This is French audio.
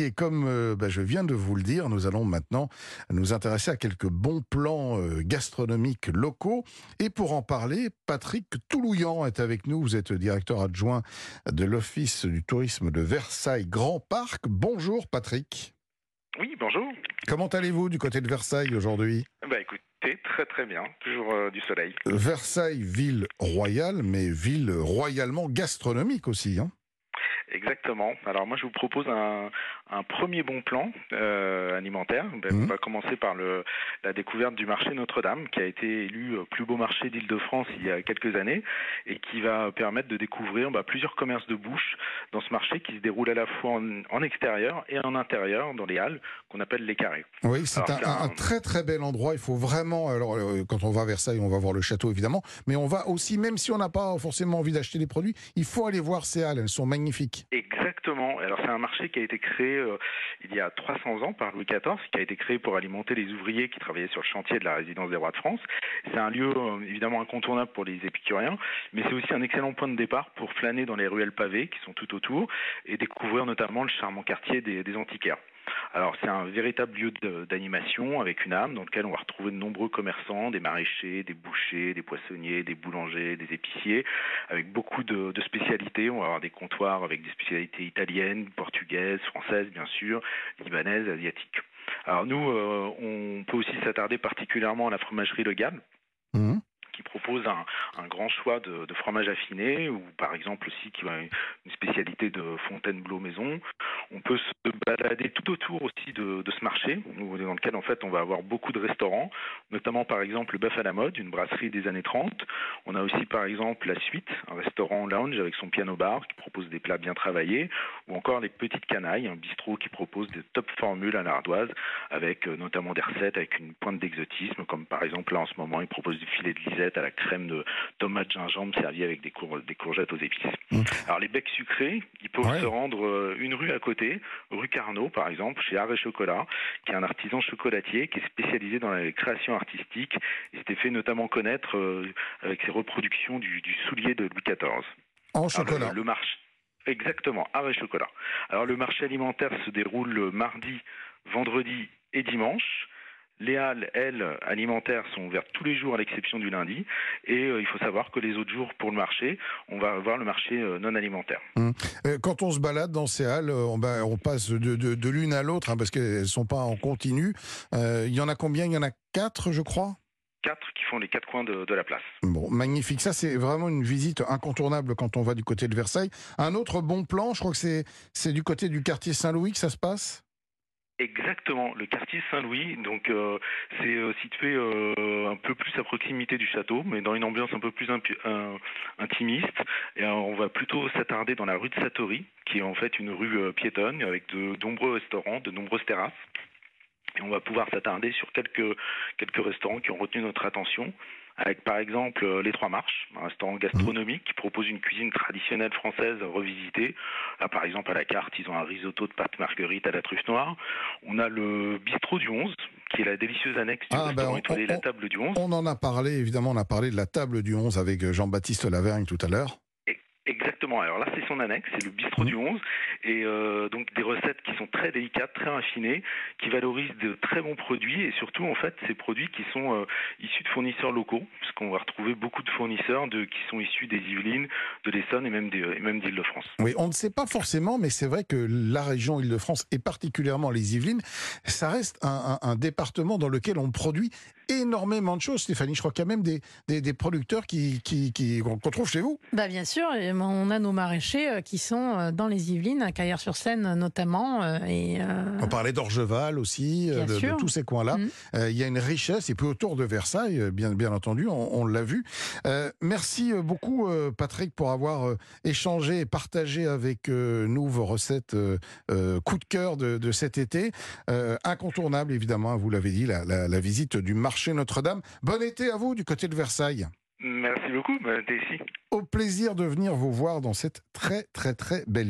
Et comme je viens de vous le dire, nous allons maintenant nous intéresser à quelques bons plans gastronomiques locaux. Et pour en parler, Patrick Toulouillan est avec nous. Vous êtes directeur adjoint de l'Office du tourisme de Versailles Grand Parc. Bonjour Patrick. Oui, bonjour. Comment allez-vous du côté de Versailles aujourd'hui ? Écoutez, très très bien, toujours du soleil. Versailles, ville royale, mais ville royalement gastronomique aussi, hein ? Exactement. Alors moi je vous propose un premier bon plan alimentaire. On va commencer par la découverte du marché Notre-Dame, qui a été élu plus beau marché d'Île-de-France il y a quelques années et qui va permettre de découvrir plusieurs commerces de bouche dans ce marché qui se déroule à la fois en extérieur et en intérieur dans les halles qu'on appelle les carrés. Oui, c'est un très très bel endroit. Il faut vraiment, quand on va à Versailles, on va voir le château évidemment, mais on va aussi, même si on n'a pas forcément envie d'acheter des produits, il faut aller voir ces halles, elles sont magnifiques. Exactement. Alors c'est un marché qui a été créé il y a 300 ans par Louis XIV, qui a été créé pour alimenter les ouvriers qui travaillaient sur le chantier de la résidence des rois de France. C'est un lieu évidemment incontournable pour les épicuriens, mais c'est aussi un excellent point de départ pour flâner dans les ruelles pavées qui sont tout autour et découvrir notamment le charmant quartier des antiquaires. Alors c'est un véritable lieu d'animation avec une âme dans lequel on va retrouver de nombreux commerçants, des maraîchers, des bouchers, des poissonniers, des boulangers, des épiciers, avec beaucoup de spécialités. On va avoir des comptoirs avec des spécialités italiennes, portugaises, françaises bien sûr, libanaises, asiatiques. Alors nous, on peut aussi s'attarder particulièrement à la fromagerie Le Gall, qui propose un grand choix de fromages affinés, ou par exemple aussi qui a une spécialité de Fontainebleau maison. On peut se balader tout autour aussi de ce marché, dans lequel en fait on va avoir beaucoup de restaurants, notamment par exemple le Bœuf à la Mode, une brasserie des années 30. On a aussi par exemple la Suite, un restaurant lounge avec son piano-bar qui propose des plats bien travaillés, ou encore les Petites Canailles, un bistrot qui propose des top formules à l'ardoise, avec notamment des recettes avec une pointe d'exotisme, comme par exemple là en ce moment il propose du filet de lisette à la crème de tomate gingembre servi avec des courgettes aux épices. Alors les becs sucrés, ils peuvent se rendre une rue à côté, rue Carnot par exemple, chez Art et Chocolat, qui est un artisan chocolatier qui est spécialisé dans la création artistique. Il s'était fait notamment connaître avec ses reproductions du soulier de Louis XIV. En chocolat. Le marché. Exactement, Art et Chocolat. Alors le marché alimentaire se déroule mardi, vendredi et dimanche. Les halles, elles, alimentaires, sont ouvertes tous les jours à l'exception du lundi. Et il faut savoir que les autres jours, pour le marché, on va avoir le marché non alimentaire. Quand on se balade dans ces halles, on passe de l'une à l'autre, parce qu'elles ne sont pas en continu. Il y en a combien ? Il y en a 4, je crois ? 4 qui font les 4 coins de la place. Bon, magnifique. Ça, c'est vraiment une visite incontournable quand on va du côté de Versailles. Un autre bon plan, je crois que c'est du côté du quartier Saint-Louis que ça se passe ? Exactement, le quartier Saint-Louis, donc c'est situé un peu plus à proximité du château, mais dans une ambiance un peu plus intimiste. Et on va plutôt s'attarder dans la rue de Satory, qui est en fait une rue piétonne avec de nombreux restaurants, de nombreuses terrasses. Et on va pouvoir s'attarder sur quelques restaurants qui ont retenu notre attention, avec par exemple les Trois Marches, un restaurant gastronomique qui propose une cuisine traditionnelle française revisitée. Là, par exemple, à la carte, ils ont un risotto de pâte marguerite à la truffe noire. On a le bistrot du 11, qui est la délicieuse annexe du restaurant étoilé La Table du 11. On en a parlé, évidemment, on a parlé de la Table du 11 avec Jean-Baptiste Lavergne tout à l'heure. Exactement, alors là c'est son annexe, c'est le bistrot du 11 et donc des recettes qui sont très délicates, très raffinées, qui valorisent de très bons produits et surtout en fait ces produits qui sont issus de fournisseurs locaux, puisqu'on va retrouver beaucoup de fournisseurs qui sont issus des Yvelines, de l'Essonne et même d'Île-de-France. Oui, on ne sait pas forcément, mais c'est vrai que la région Île-de-France et particulièrement les Yvelines, ça reste un département dans lequel on produit énormément de choses. Stéphanie, je crois qu'il y a même des producteurs qu'on trouve chez vous. Bien sûr, on a nos maraîchers qui sont dans les Yvelines, à Carrières-sur-Seine notamment. On parlait d'Orgeval aussi, de tous ces coins-là. Il y a une richesse, et puis autour de Versailles, bien entendu, on l'a vu. Merci beaucoup Patrick pour avoir échangé et partagé avec nous vos recettes coup de cœur de cet été. Incontournable évidemment, vous l'avez dit, la visite du marché Notre-Dame. Bon été à vous du côté de Versailles. Merci beaucoup, bon été ici. Au plaisir de venir vous voir dans cette très très très belle